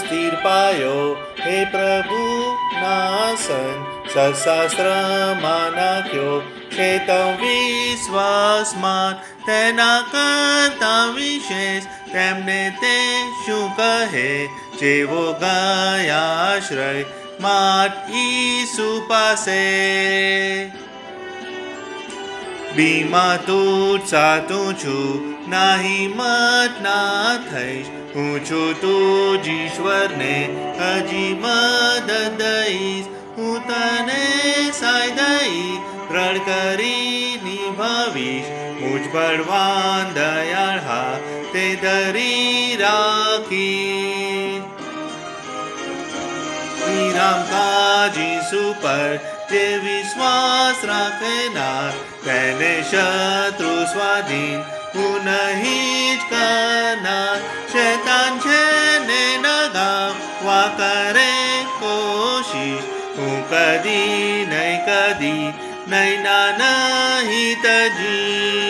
સ્થિર પાયો હે પ્રભુ નાસન સત્શાસ્ત્રમાં નાખ્યો છે તવ વિશ્વાસમાન તેના કરતા વિશેષ તેમને તે શું કહે જેવો ગયા આશ્રય માટ ઈસુ પાસે બીમાં તું સાતું છું નાહી મત ના થઈશ હું છું તું ઈશ્વરને હજી મદદ દઈશ હું તને સાય દઈ દ્રઢ કરી નિભાવીશ મુજ બળવાન દયાળ હા તે ધરી રાખી વિરામ કાજી સુપર જે વિશ્વાસ રાખનાર તેને શત્રુ સ્વાધીન હું નહીં જ કરનાર શૈતાન છે ને નગાવવા કરે કોશિશ હું કદી નહીં ના નહીં તજી